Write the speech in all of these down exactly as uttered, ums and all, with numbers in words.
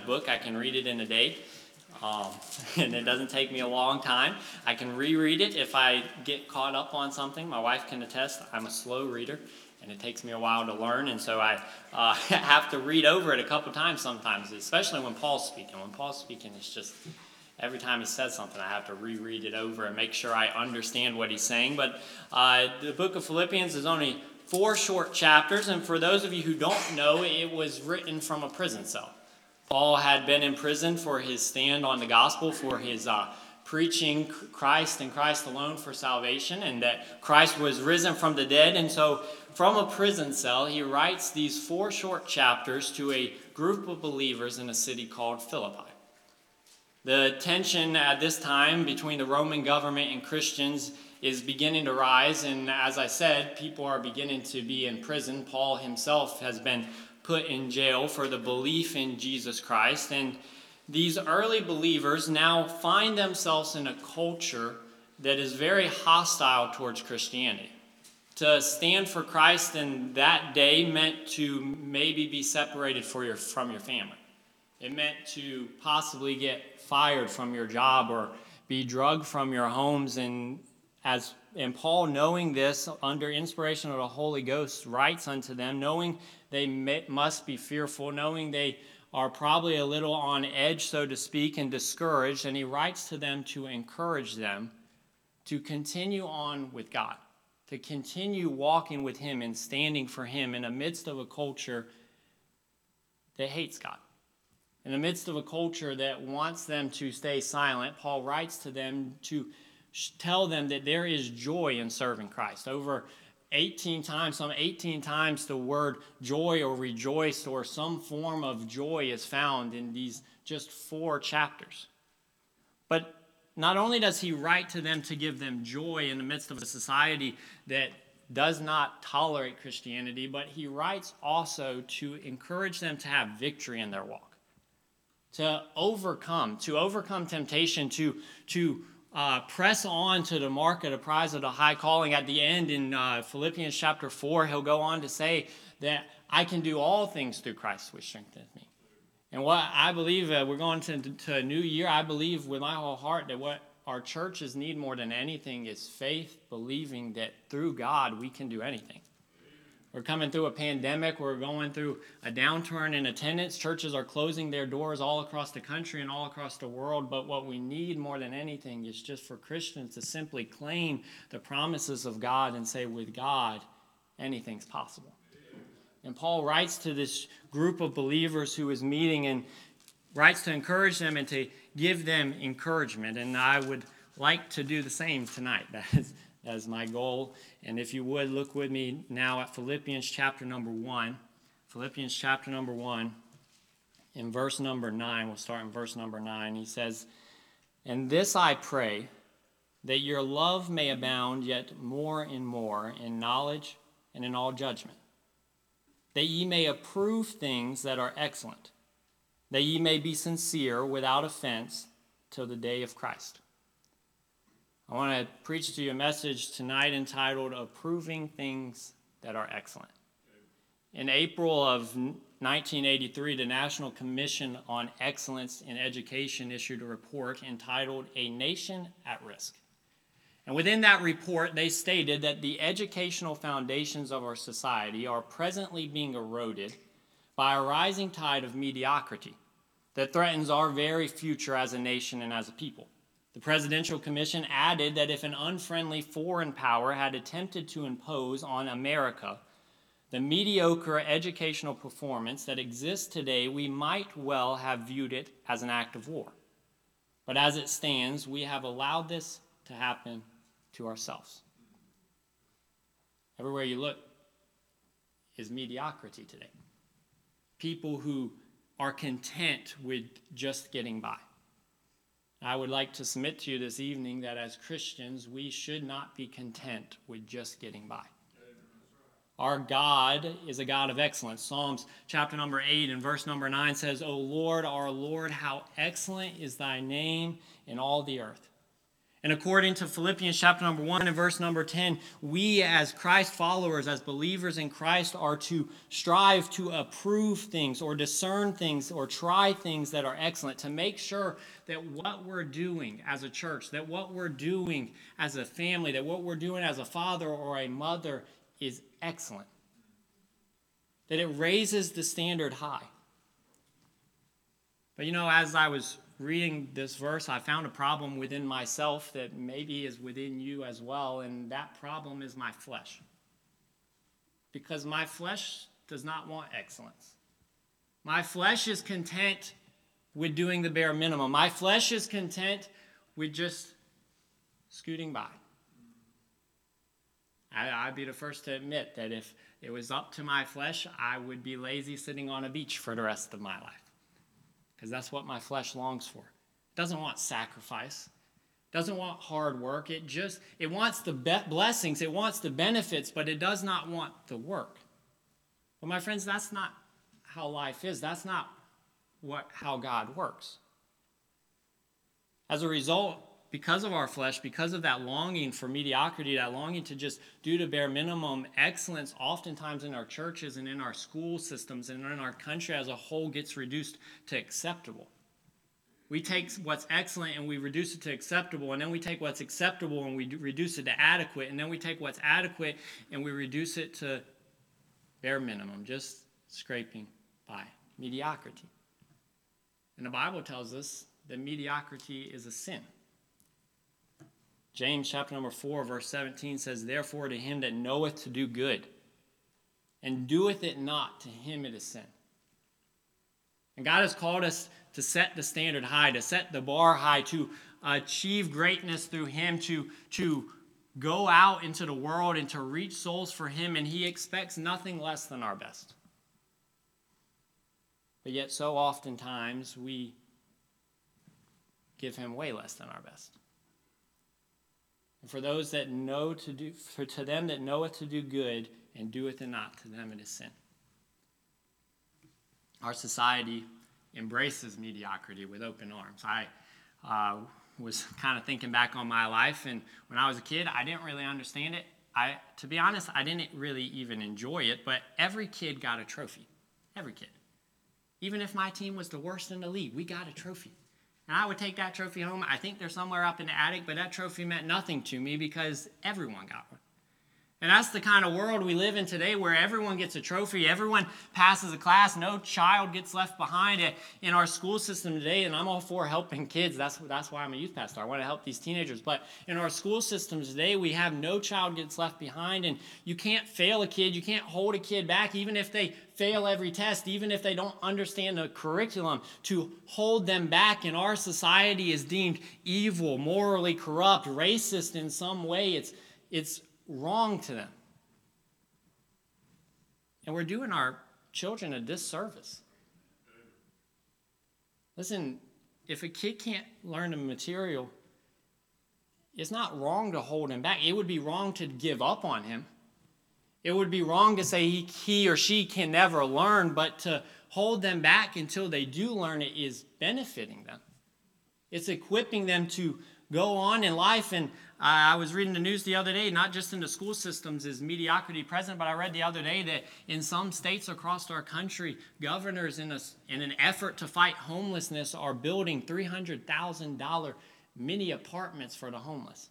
book. I can read it in a day, um, and it doesn't take me a long time. I can reread it if I get caught up on something. My wife can attest I'm a slow reader, and it takes me a while to learn, and so I uh, have to read over it a couple times sometimes, especially when Paul's speaking. When Paul's speaking, it's just every time he says something, I have to reread it over and make sure I understand what he's saying. But uh, the book of Philippians is only four short chapters, and for those of you who don't know, it was written from a prison cell. Paul had been in prison for his stand on the gospel, for his uh, preaching Christ and Christ alone for salvation, and that Christ was risen from the dead. And so from a prison cell, he writes these four short chapters to a group of believers in a city called Philippi. The tension at this time between the Roman government and Christians is beginning to rise, and as I said, people are beginning to be in prison. Paul himself has been put in jail for the belief in Jesus Christ, and these early believers now find themselves in a culture that is very hostile towards Christianity. To stand for Christ in that day meant to maybe be separated for your, from your family. It meant to possibly get fired from your job or be drugged from your homes. And as and Paul, knowing this, under inspiration of the Holy Ghost, writes unto them, knowing they may, must be fearful, knowing they are probably a little on edge, so to speak, and discouraged. And he writes to them to encourage them to continue on with God, to continue walking with him and standing for him in the midst of a culture that hates God. In the midst of a culture that wants them to stay silent, Paul writes to them to tell them that there is joy in serving Christ. Over eighteen times, some eighteen times the word joy or rejoice or some form of joy is found in these just four chapters. But not only does he write to them to give them joy in the midst of a society that does not tolerate Christianity, but he writes also to encourage them to have victory in their walk, to overcome, to overcome temptation, to, to uh, press on to the mark of the prize of the high calling. At the end in uh, Philippians chapter four, he'll go on to say that I can do all things through Christ which strengthens me. And what I believe, uh, we're going to, to a new year, I believe with my whole heart that what our churches need more than anything is faith, believing that through God we can do anything. We're coming through a pandemic. We're going through a downturn in attendance. Churches are closing their doors all across the country and all across the world. But what we need more than anything is just for Christians to simply claim the promises of God and say, with God, anything's possible. And Paul writes to this group of believers who is meeting and writes to encourage them and to give them encouragement. And I would like to do the same tonight. That is, that is my goal. And if you would, look with me now at Philippians chapter number one. Philippians chapter number one, in verse number nine. We'll start in verse number nine. He says, and this I pray, that your love may abound yet more and more in knowledge and in all judgment, that ye may approve things that are excellent, that ye may be sincere without offense till the day of Christ. I want to preach to you a message tonight entitled Approving Things That Are Excellent. In April of nineteen eighty-three, the National Commission on Excellence in Education issued a report entitled A Nation at Risk. And within that report, they stated that the educational foundations of our society are presently being eroded by a rising tide of mediocrity that threatens our very future as a nation and as a people. The Presidential Commission added that if an unfriendly foreign power had attempted to impose on America the mediocre educational performance that exists today, we might well have viewed it as an act of war. But as it stands, we have allowed this to happen to ourselves. Everywhere you look is mediocrity today. People who are content with just getting by. I would like to submit to you this evening that as Christians, we should not be content with just getting by. Our God is a God of excellence. Psalms chapter number eight and verse number nine says, O Lord, our Lord, how excellent is thy name in all the earth. And according to Philippians chapter number one and verse number ten, we as Christ followers, as believers in Christ, are to strive to approve things or discern things or try things that are excellent, to make sure that what we're doing as a church, that what we're doing as a family, that what we're doing as a father or a mother is excellent. That it raises the standard high. But you know, as I was reading this verse, I found a problem within myself that maybe is within you as well, and that problem is my flesh. Because my flesh does not want excellence. My flesh is content with doing the bare minimum. My flesh is content with just scooting by. I, I'd be the first to admit that if it was up to my flesh, I would be lazy sitting on a beach for the rest of my life. Because that's what my flesh longs for. It doesn't want sacrifice. It doesn't want hard work. It just, it wants the be- blessings. It wants the benefits, but it does not want the work. But my friends, that's not how life is. That's not what how God works. As a result, because of our flesh, because of that longing for mediocrity, that longing to just do the bare minimum, excellence oftentimes in our churches and in our school systems and in our country as a whole gets reduced to acceptable. We take what's excellent and we reduce it to acceptable, and then we take what's acceptable and we reduce it to adequate, and then we take what's adequate and we reduce it to bare minimum, just scraping by, mediocrity. And the Bible tells us that mediocrity is a sin. James chapter number four, verse seventeen says, "Therefore to him that knoweth to do good, and doeth it not, to him it is sin." And God has called us to set the standard high, to set the bar high, to achieve greatness through him, to, to go out into the world and to reach souls for him, and he expects nothing less than our best. But yet so oftentimes we give him way less than our best. And for those that know to do, for to them that knoweth to do good and doeth it not, to them it is sin. Our society embraces mediocrity with open arms. I uh, was kind of thinking back on my life, and when I was a kid, I didn't really understand it. I, to be honest, I didn't really even enjoy it, but every kid got a trophy. Every kid. Even if my team was the worst in the league, we got a trophy. And I would take that trophy home. I think they're somewhere up in the attic, but that trophy meant nothing to me because everyone got one. And that's the kind of world we live in today, where everyone gets a trophy, everyone passes a class, no child gets left behind in our school system today. And I'm all for helping kids. That's, that's why I'm a youth pastor. I want to help these teenagers. But in our school systems today, we have no child gets left behind. And you can't fail a kid. You can't hold a kid back, even if they fail every test, even if they don't understand the curriculum. To hold them back in our society is deemed evil, morally corrupt, racist in some way. It's, it's wrong to them. And we're doing our children a disservice. Listen, if a kid can't learn the material, it's not wrong to hold him back. It would be wrong to give up on him. It would be wrong to say he, he or she can never learn, but to hold them back until they do learn it is benefiting them. It's equipping them to go on in life. And I was reading the news the other day, not just in the school systems is mediocrity present, but I read the other day that in some states across our country, governors in, a, in an effort to fight homelessness are building three hundred thousand dollars mini apartments for the homeless.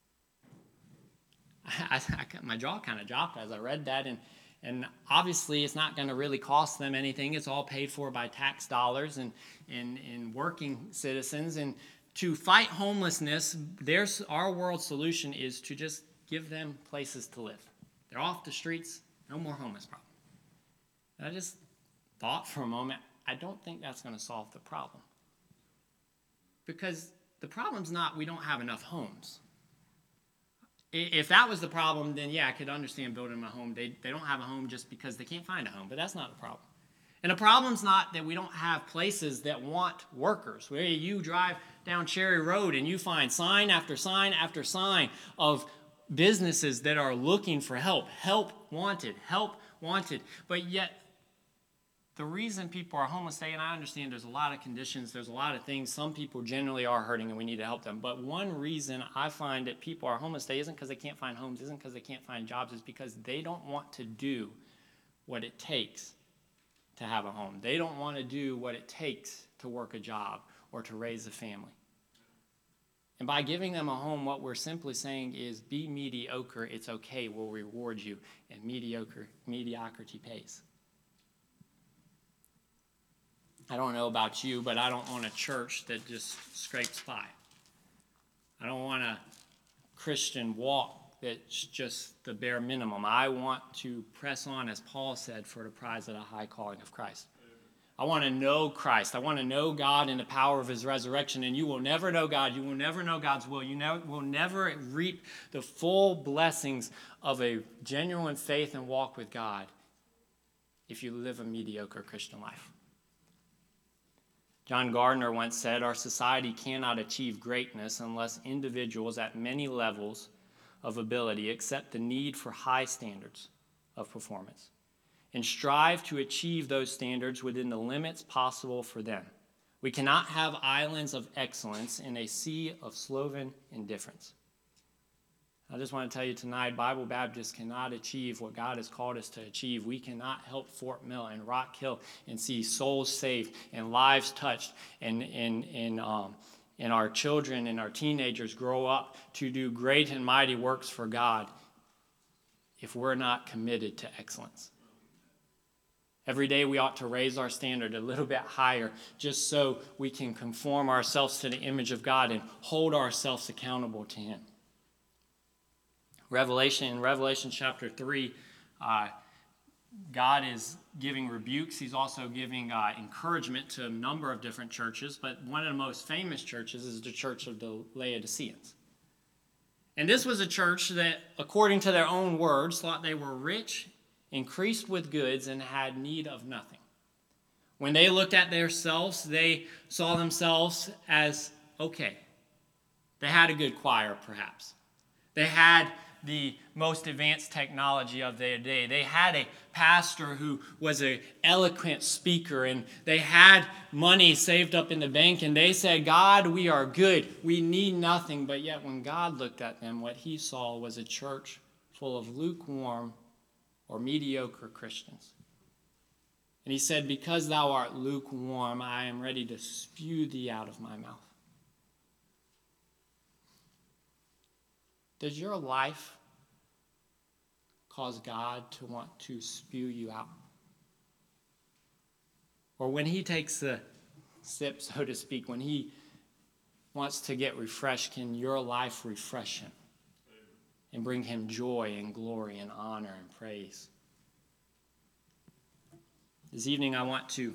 I, I, my jaw kind of dropped as I read that, and And obviously, it's not going to really cost them anything. It's all paid for by tax dollars and, and, and working citizens. And to fight homelessness, there's, our world solution is to just give them places to live. They're off the streets, no more homeless problem. And I just thought for a moment, I don't think that's going to solve the problem. Because the problem's not we don't have enough homes. If that was the problem, then yeah, I could understand building a home. They, they don't have a home just because they can't find a home, but that's not the problem. And the problem's not that we don't have places that want workers. Where you drive down Cherry Road and you find sign after sign after sign of businesses that are looking for help. Help wanted, help wanted. But yet, the reason people are homeless today, and I understand there's a lot of conditions, there's a lot of things, some people generally are hurting and we need to help them. But one reason I find that people are homeless today isn't because they can't find homes, isn't because they can't find jobs, is because they don't want to do what it takes to have a home. They don't want to do what it takes to work a job or to raise a family. And by giving them a home, what we're simply saying is, be mediocre, it's okay, we'll reward you, and mediocre, mediocrity pays. I don't know about you, but I don't want a church that just scrapes by. I don't want a Christian walk that's just the bare minimum. I want to press on, as Paul said, for the prize of the high calling of Christ. I want to know Christ. I want to know God in the power of his resurrection. And you will never know God. You will never know God's will. You never, will never reap the full blessings of a genuine faith and walk with God if you live a mediocre Christian life. John Gardner once said, our society cannot achieve greatness unless individuals at many levels of ability accept the need for high standards of performance and strive to achieve those standards within the limits possible for them. We cannot have islands of excellence in a sea of sloven indifference. I just want to tell you tonight, Bible Baptists cannot achieve what God has called us to achieve. We cannot help Fort Mill and Rock Hill and see souls saved and lives touched and, and, and, um, and our children and our teenagers grow up to do great and mighty works for God if we're not committed to excellence. Every day we ought to raise our standard a little bit higher just so we can conform ourselves to the image of God and hold ourselves accountable to him. Revelation, in Revelation chapter three, uh, God is giving rebukes. He's also giving uh, encouragement to a number of different churches, but one of the most famous churches is the church of the Laodiceans. And this was a church that, according to their own words, thought they were rich, increased with goods, and had need of nothing. When they looked at themselves, they saw themselves as okay. They had a good choir, perhaps. They had the most advanced technology of their day. They had a pastor who was an eloquent speaker, and they had money saved up in the bank, and they said, God, we are good. We need nothing. But yet when God looked at them, what he saw was a church full of lukewarm or mediocre Christians. And he said, because thou art lukewarm, I am ready to spew thee out of my mouth. Does your life cause God to want to spew you out? Or when he takes the sip, so to speak, when he wants to get refreshed, can your life refresh him and bring him joy and glory and honor and praise? This evening I want to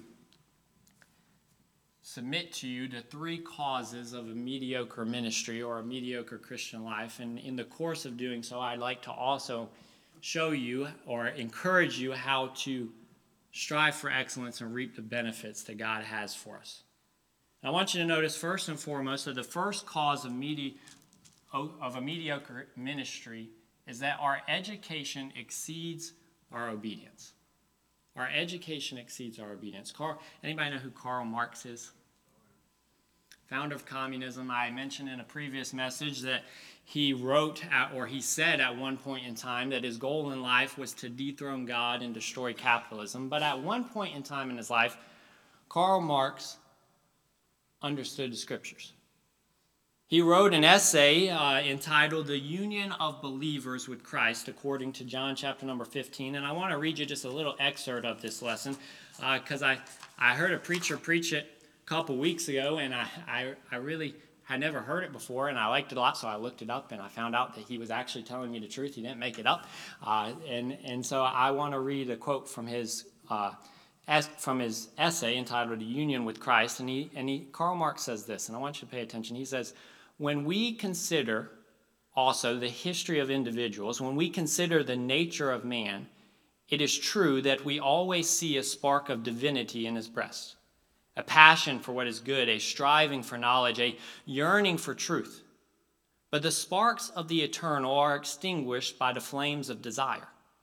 submit to you the three causes of a mediocre ministry or a mediocre Christian life. And in the course of doing so, I'd like to also show you or encourage you how to strive for excellence and reap the benefits that God has for us. And I want you to notice first and foremost that the first cause of, medi- of a mediocre ministry is that our education exceeds our obedience. Our education exceeds our obedience. Carl, anybody know who Karl Marx is? Founder of communism. I mentioned in a previous message that he wrote at, or he said at one point in time that his goal in life was to dethrone God and destroy capitalism. But at one point in time in his life, Karl Marx understood the scriptures. He wrote an essay uh, entitled The Union of Believers with Christ, according to John chapter number fifteen. And I want to read you just a little excerpt of this lesson because uh, I, I heard a preacher preach it a couple weeks ago, and I, I, I really had never heard it before, and I liked it a lot, so I looked it up, and I found out that he was actually telling me the truth. He didn't make it up. Uh, and, and so I want to read a quote from his uh, as, from his essay entitled The Union with Christ. And, he, and he, Karl Marx says this, and I want you to pay attention. He says, when we consider also the history of individuals, when we consider the nature of man, it is true that we always see a spark of divinity in his breast, a passion for what is good, a striving for knowledge, a yearning for truth. But the sparks of the eternal are extinguished by the flames of desire.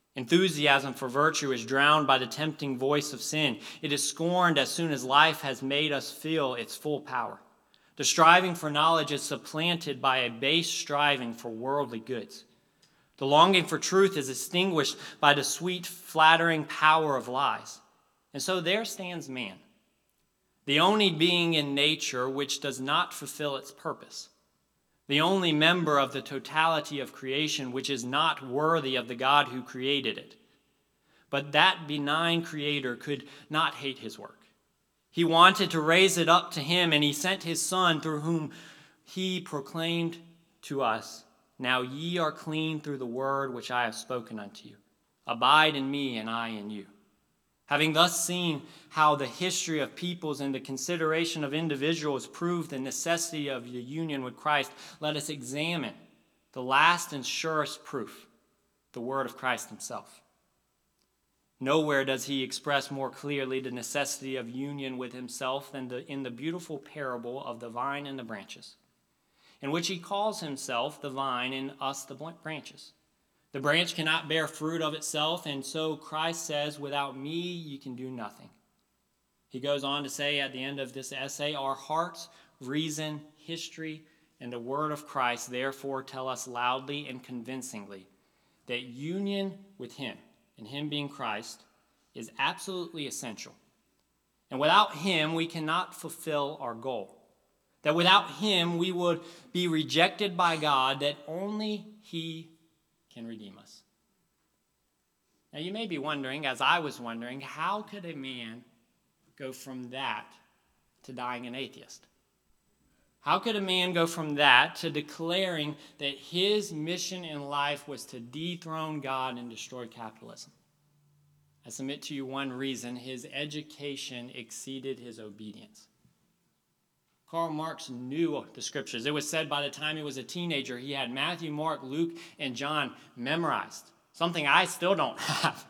Enthusiasm for virtue is drowned by the tempting voice of sin. It is scorned as soon as life has made us feel its full power. The striving for knowledge is supplanted by a base striving for worldly goods. The longing for truth is extinguished by the sweet, flattering power of lies. And so there stands man, the only being in nature which does not fulfill its purpose, the only member of the totality of creation which is not worthy of the God who created it. But that benign creator could not hate his work. He wanted to raise it up to him, and he sent his Son, through whom he proclaimed to us, "Now ye are clean through the word which I have spoken unto you. Abide in me, and I in you." Having thus seen how the history of peoples and the consideration of individuals prove the necessity of the union with Christ, let us examine the last and surest proof, the word of Christ himself. Nowhere does he express more clearly the necessity of union with himself than the, in the beautiful parable of the vine and the branches, in which he calls himself the vine and us the branches. The branch cannot bear fruit of itself, and so Christ says, "Without me you can do nothing." He goes on to say at the end of this essay, "Our hearts, reason, history, and the word of Christ therefore tell us loudly and convincingly that union with him, and him being Christ, is absolutely essential. And without him we cannot fulfill our goal. That without him we would be rejected by God, that only he can redeem us." Now you may be wondering, as I was wondering, how could a man go from that to dying an atheist? How could a man go from that to declaring that his mission in life was to dethrone God and destroy capitalism? I submit to you one reason: his education exceeded his obedience. Karl Marx knew the scriptures. It was said by the time he was a teenager, he had Matthew, Mark, Luke, and John memorized, something I still don't have.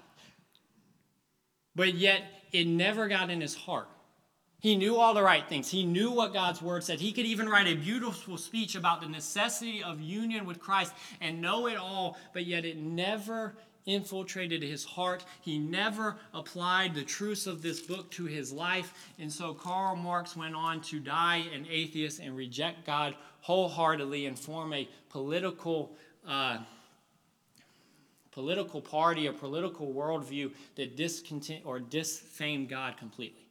But yet, it never got in his heart. He knew all the right things. He knew what God's word said. He could even write a beautiful speech about the necessity of union with Christ and know it all, but yet it never infiltrated his heart. He never applied the truths of this book to his life. And so Karl Marx went on to die an atheist and reject God wholeheartedly and form a political uh, political party, a political worldview that discontent or disfamed God completely.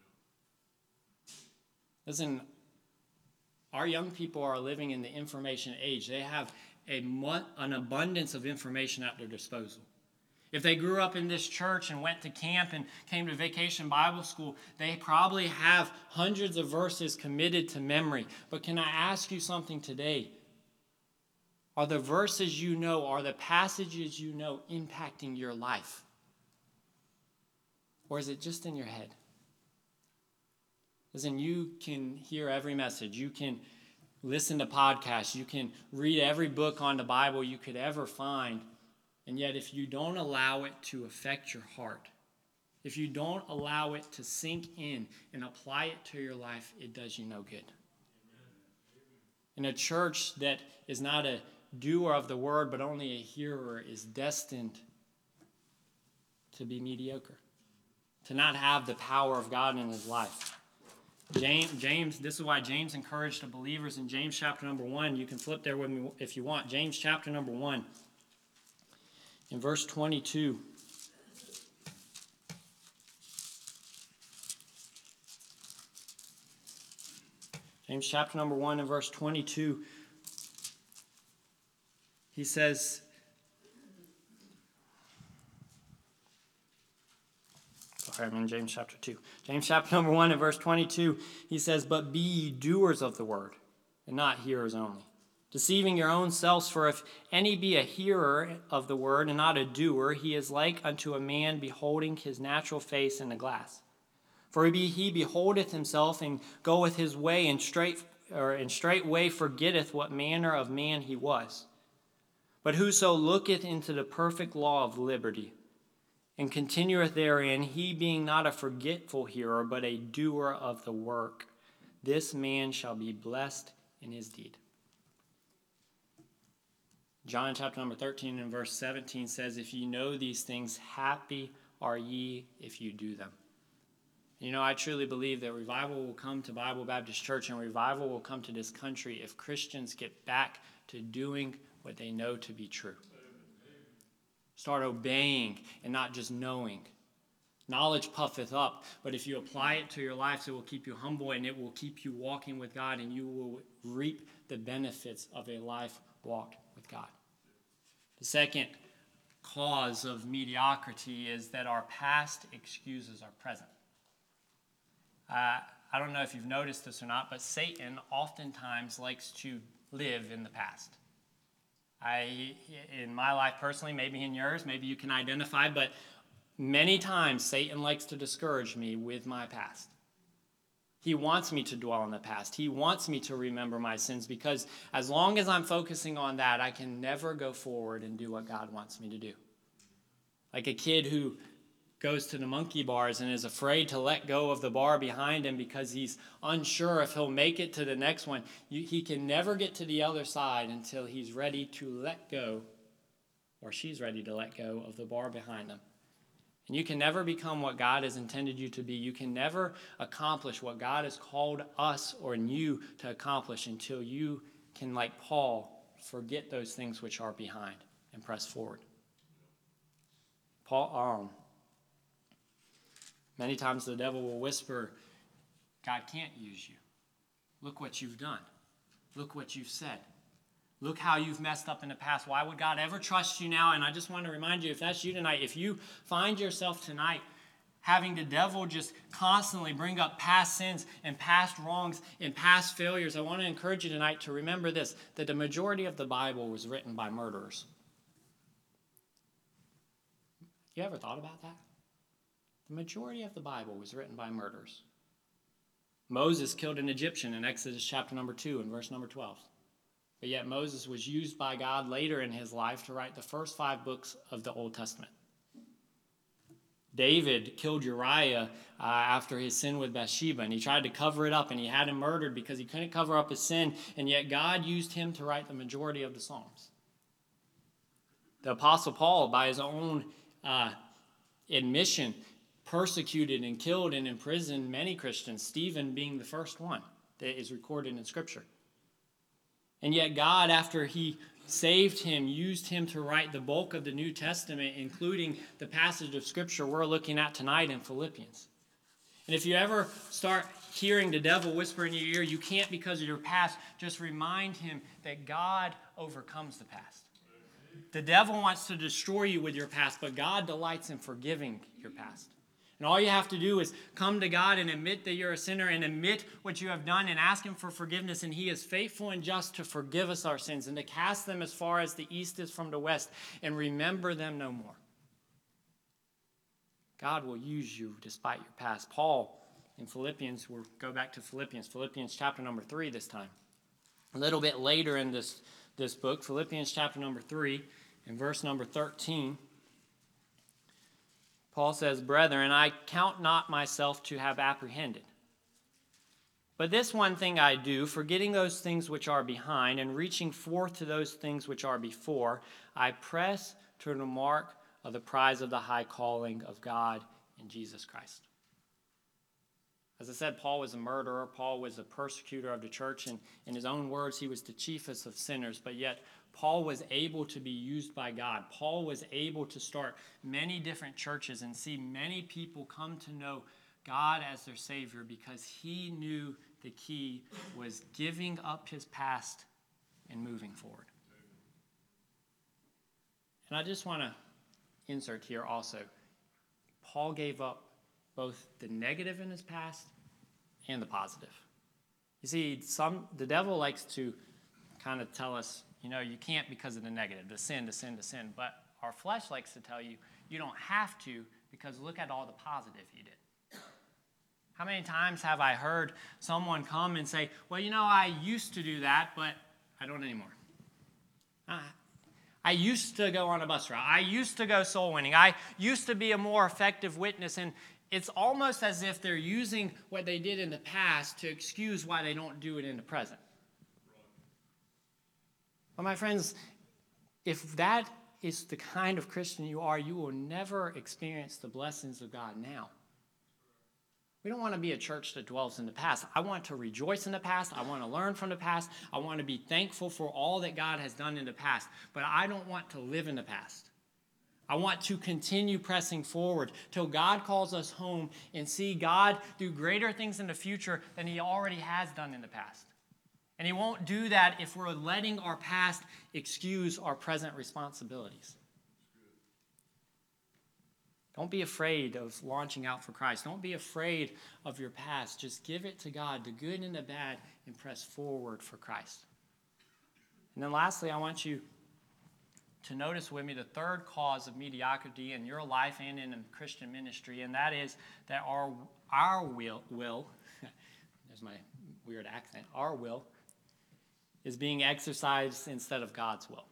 Listen, our young people are living in the information age. They have a an abundance of information at their disposal. If they grew up in this church and went to camp and came to Vacation Bible School, they probably have hundreds of verses committed to memory. But can I ask you something today? Are the verses you know, are the passages you know impacting your life? Or is it just in your head? Listen, you can hear every message. You can listen to podcasts. You can read every book on the Bible you could ever find. And yet, if you don't allow it to affect your heart, if you don't allow it to sink in and apply it to your life, it does you no good. And a church that is not a doer of the word, but only a hearer, is destined to be mediocre, to not have the power of God in his life. James, James, this is why James encouraged the believers in James chapter number one. You can flip there with me if you want. James chapter number one. In verse twenty-two, James chapter number one and verse twenty-two, he says, sorry, I'm in James chapter two. James chapter number one and verse twenty-two, he says, "But be ye doers of the word, and not hearers only, deceiving your own selves, for if any be a hearer of the word and not a doer, he is like unto a man beholding his natural face in a glass. For he, he beholdeth himself and goeth his way, and straight or and straightway forgetteth what manner of man he was. But whoso looketh into the perfect law of liberty, and continueth therein, he being not a forgetful hearer, but a doer of the work, this man shall be blessed in his deed." John chapter number thirteen and verse seventeen says, if you know these things, happy are ye if you do them. You know, I truly believe that revival will come to Bible Baptist Church and revival will come to this country if Christians get back to doing what they know to be true. Start obeying and not just knowing. Knowledge puffeth up, but if you apply it to your life, it will keep you humble and it will keep you walking with God, and you will reap the benefits of a life walked with God. The second cause of mediocrity is that our past excuses our present. Uh, I don't know if you've noticed this or not, but Satan oftentimes likes to live in the past. I, in my life personally, maybe in yours, maybe you can identify, but many times Satan likes to discourage me with my past. He wants me to dwell in the past. He wants me to remember my sins, because as long as I'm focusing on that, I can never go forward and do what God wants me to do. Like a kid who goes to the monkey bars and is afraid to let go of the bar behind him because he's unsure if he'll make it to the next one. You, he can never get to the other side until he's ready to let go, or she's ready to let go of the bar behind him. And you can never become what God has intended you to be. You can never accomplish what God has called us or you to accomplish until you can, like Paul, forget those things which are behind and press forward. Paul, um, many times the devil will whisper, God can't use you. Look what you've done. Look what you've said. Look how you've messed up in the past. Why would God ever trust you now? And I just want to remind you, if that's you tonight, if you find yourself tonight having the devil just constantly bring up past sins and past wrongs and past failures, I want to encourage you tonight to remember this, that the majority of the Bible was written by murderers. You ever thought about that? The majority of the Bible was written by murderers. Moses killed an Egyptian in Exodus chapter number two and verse number twelve. But yet Moses was used by God later in his life to write the first five books of the Old Testament. David killed Uriah uh, after his sin with Bathsheba, and he tried to cover it up, and he had him murdered because he couldn't cover up his sin, and yet God used him to write the majority of the Psalms. The Apostle Paul, by his own uh, admission, persecuted and killed and imprisoned many Christians, Stephen being the first one that is recorded in Scripture. And yet God, after he saved him, used him to write the bulk of the New Testament, including the passage of Scripture we're looking at tonight in Philippians. And if you ever start hearing the devil whisper in your ear, you can't because of your past, just remind him that God overcomes the past. The devil wants to destroy you with your past, but God delights in forgiving your past. And all you have to do is come to God and admit that you're a sinner and admit what you have done and ask him for forgiveness. And he is faithful and just to forgive us our sins and to cast them as far as the east is from the west and remember them no more. God will use you despite your past. Paul in Philippians, we'll go back to Philippians, Philippians chapter number three this time. A little bit later in this, this book, Philippians chapter number three, in verse number thirteen, Paul says, Brethren, I count not myself to have apprehended. But this one thing I do, forgetting those things which are behind and reaching forth to those things which are before, I press to the mark of the prize of the high calling of God in Jesus Christ. As I said, Paul was a murderer. Paul was a persecutor of the church. And in his own words, he was the chiefest of sinners. But yet, Paul was able to be used by God. Paul was able to start many different churches and see many people come to know God as their Savior because he knew the key was giving up his past and moving forward. And I just want to insert here also, Paul gave up both the negative in his past and the positive. You see, some the devil likes to kind of tell us, you know, you can't because of the negative, the sin, the sin, the sin. But our flesh likes to tell you, you don't have to because look at all the positive you did. How many times have I heard someone come and say, well, you know, I used to do that, but I don't anymore. I, I used to go on a bus route. I used to go soul winning. I used to be a more effective witness. And it's almost as if they're using what they did in the past to excuse why they don't do it in the present. But my friends, if that is the kind of Christian you are, you will never experience the blessings of God now. We don't want to be a church that dwells in the past. I want to rejoice in the past. I want to learn from the past. I want to be thankful for all that God has done in the past. But I don't want to live in the past. I want to continue pressing forward till God calls us home and see God do greater things in the future than he already has done in the past. And he won't do that if we're letting our past excuse our present responsibilities. Don't be afraid of launching out for Christ. Don't be afraid of your past. Just give it to God, the good and the bad, and press forward for Christ. And then lastly, I want you to notice with me the third cause of mediocrity in your life and in the Christian ministry, and that is that our, our will, will there's my weird accent, our will is being exercised instead of God's will.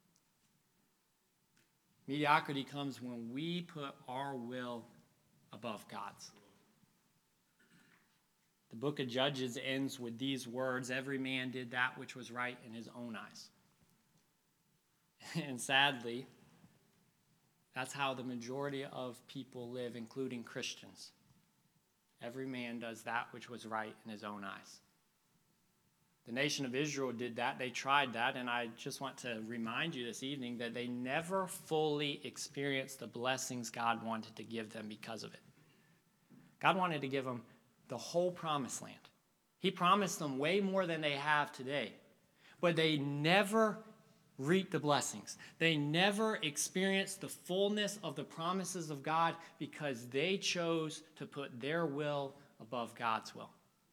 Mediocrity comes when we put our will above God's. The book of Judges ends with these words, every man did that which was right in his own eyes. And sadly, that's how the majority of people live, including Christians. Every man does that which was right in his own eyes. The nation of Israel did that. They tried that, and I just want to remind you this evening that they never fully experienced the blessings God wanted to give them because of it. God wanted to give them the whole promised land. He promised them way more than they have today, but they never reaped the blessings. They never experienced the fullness of the promises of God because they chose to put their will above God's will,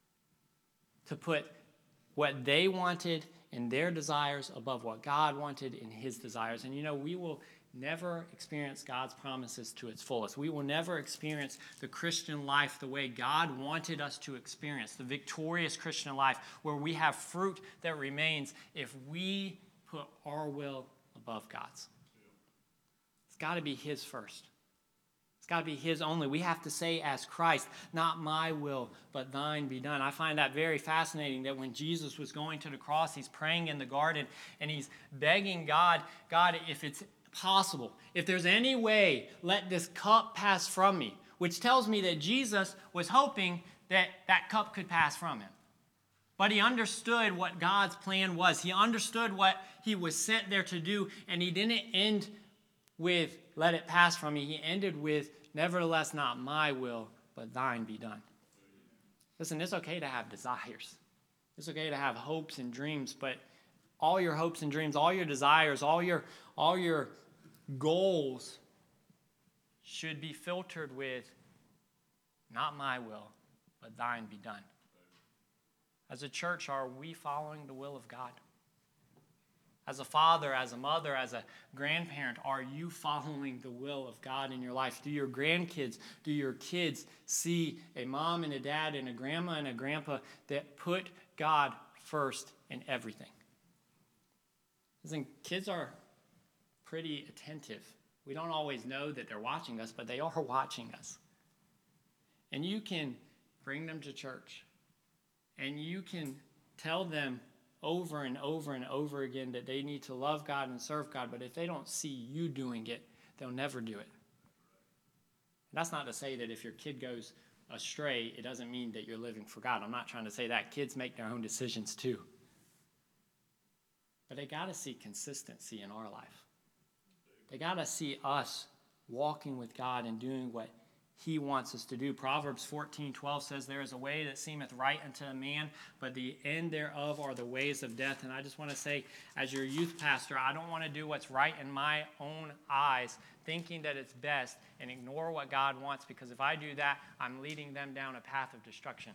to put what they wanted and their desires above what God wanted in his desires. And you know, we will never experience God's promises to its fullest. We will never experience the Christian life the way God wanted us to experience, the victorious Christian life where we have fruit that remains if we put our will above God's. It's got to be his first. It's got to be his only. We have to say as Christ, not my will, but thine be done. I find that very fascinating that when Jesus was going to the cross, he's praying in the garden and he's begging God, God, if it's possible, if there's any way, let this cup pass from me, which tells me that Jesus was hoping that that cup could pass from him. But he understood what God's plan was. He understood what he was sent there to do, and he didn't end with, let it pass from me. He ended with, nevertheless, not my will, but thine be done. Listen, it's okay to have desires. It's okay to have hopes and dreams, but all your hopes and dreams, all your desires, all your, all your goals should be filtered with, not my will, but thine be done. As a church, are we following the will of God? As a father, as a mother, as a grandparent, are you following the will of God in your life? Do your grandkids, do your kids see a mom and a dad and a grandma and a grandpa that put God first in everything? Listen, kids are pretty attentive. We don't always know that they're watching us, but they are watching us. And you can bring them to church, and you can tell them over and over and over again that they need to love God and serve God, but if they don't see you doing it, they'll never do it. And that's not to say that if your kid goes astray, it doesn't mean that you're living for God. I'm not trying to say that. Kids make their own decisions too. But they got to see consistency in our life. They got to see us walking with God and doing what he wants us to do. Proverbs fourteen twelve says, there is a way that seemeth right unto a man, but the end thereof are the ways of death. And I just want to say, as your youth pastor, I don't want to do what's right in my own eyes, thinking that it's best, and ignore what God wants, because if I do that, I'm leading them down a path of destruction.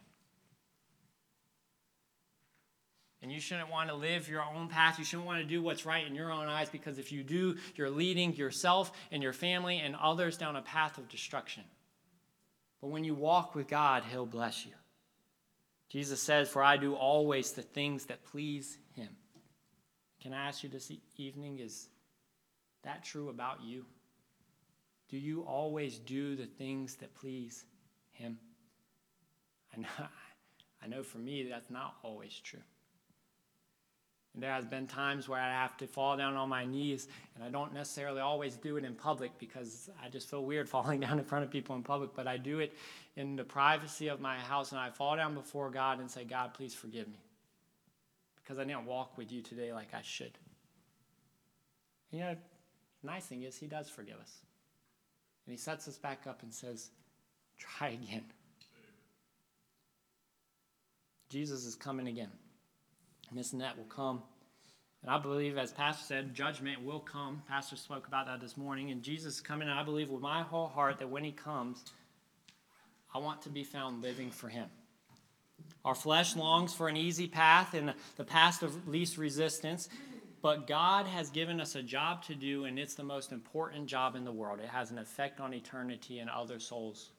And you shouldn't want to live your own path. You shouldn't want to do what's right in your own eyes, because if you do, you're leading yourself and your family and others down a path of destruction. But when you walk with God, he'll bless you. Jesus says, for I do always the things that please him. Can I ask you this evening, is that true about you? Do you always do the things that please him? I know, I know for me that's not always true. And there has been times where I have to fall down on my knees, and I don't necessarily always do it in public because I just feel weird falling down in front of people in public, but I do it in the privacy of my house, and I fall down before God and say, God, please forgive me because I didn't walk with you today like I should. And you know, the nice thing is he does forgive us. And he sets us back up and says, try again. Jesus is coming again. Miss Annette will come. And I believe, as Pastor said, judgment will come. Pastor spoke about that this morning. And Jesus is coming, and I believe with my whole heart that when he comes, I want to be found living for him. Our flesh longs for an easy path and the path of least resistance. But God has given us a job to do, and it's the most important job in the world. It has an effect on eternity and other souls.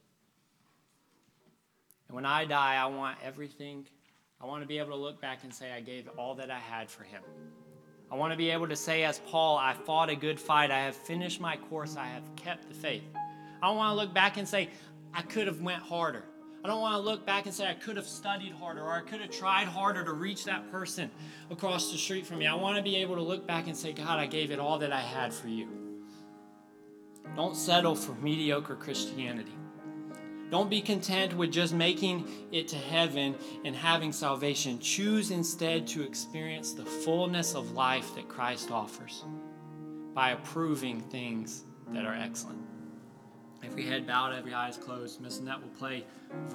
And when I die, I want everything... I want to be able to look back and say I gave all that I had for him. I want to be able to say as Paul, I fought a good fight. I have finished my course. I have kept the faith. I don't want to look back and say I could have went harder. I don't want to look back and say I could have studied harder or I could have tried harder to reach that person across the street from me. I want to be able to look back and say, God, I gave it all that I had for you. Don't settle for mediocre Christianity. Don't be content with just making it to heaven and having salvation. Choose instead to experience the fullness of life that Christ offers by approving things that are excellent. Every head bowed, every eye is closed. Miss Annette will play